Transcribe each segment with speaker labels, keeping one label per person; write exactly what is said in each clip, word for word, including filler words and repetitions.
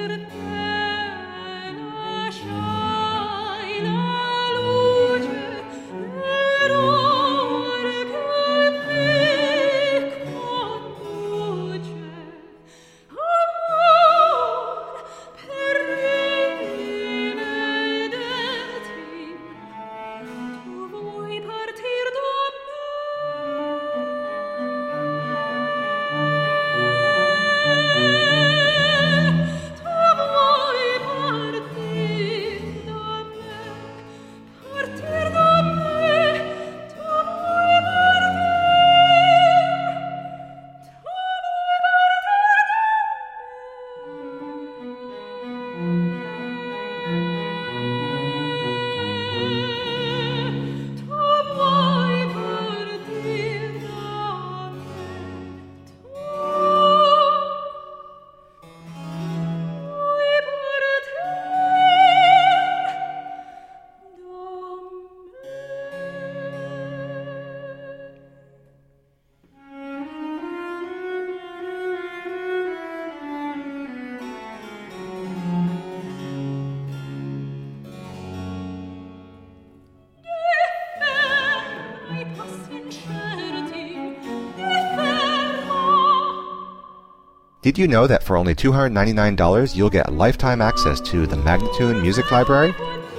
Speaker 1: Did you know that for only two hundred ninety-nine dollars you'll get lifetime access to the Magnatune Music Library?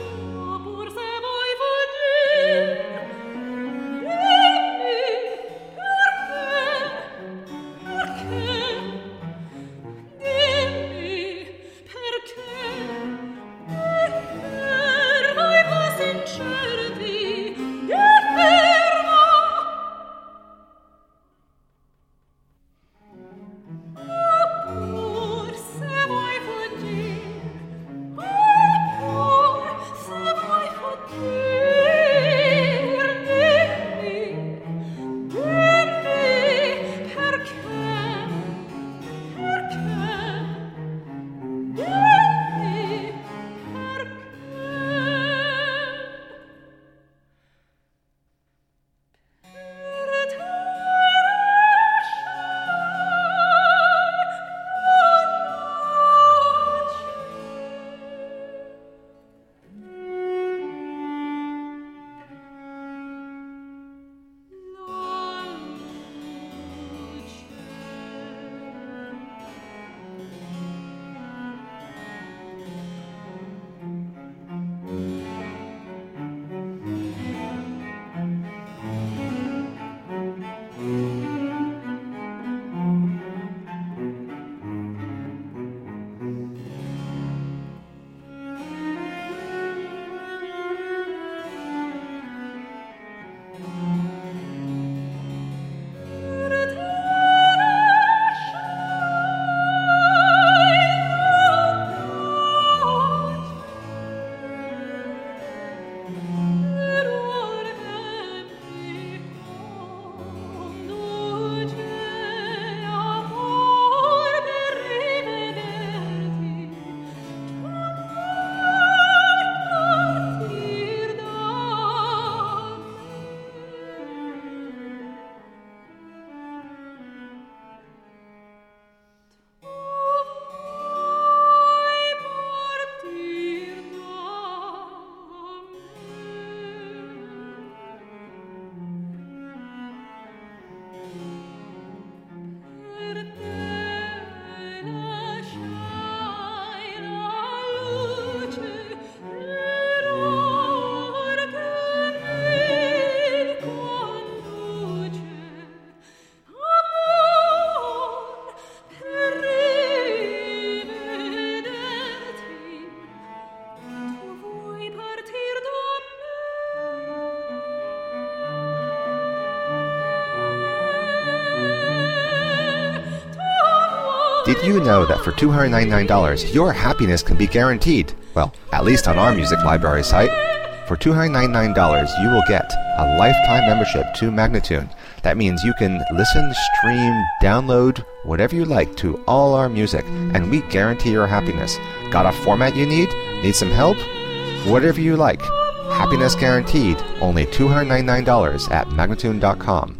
Speaker 1: Did you know that for two hundred ninety-nine dollars your happiness can be guaranteed? Well, at least on our music library site. For two hundred ninety-nine dollars you will get a lifetime membership to Magnatune. That means you can listen, stream, download, whatever you like to all our music, and we guarantee your happiness. Got a format you need? Need some help? Whatever you like. Happiness guaranteed. Only two hundred ninety-nine dollars at Magnatune dot com.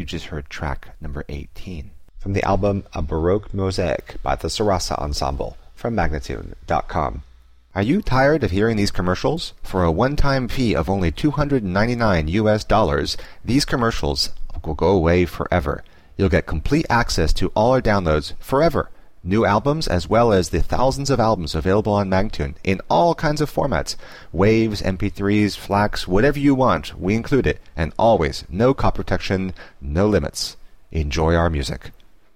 Speaker 1: You just heard track number eighteen. From the album A Baroque Mosaic by the Sarasa Ensemble from Magnatune dot com. Are you tired of hearing these commercials? For a one-time fee of only two hundred ninety-nine U S dollars, these commercials will go away forever. You'll get complete access to all our downloads forever. New albums as well as the thousands of albums available on Magnatune in all kinds of formats. Waves, M P threes, FLACs, whatever you want, we include it. And always, no copy protection, no limits. Enjoy our music.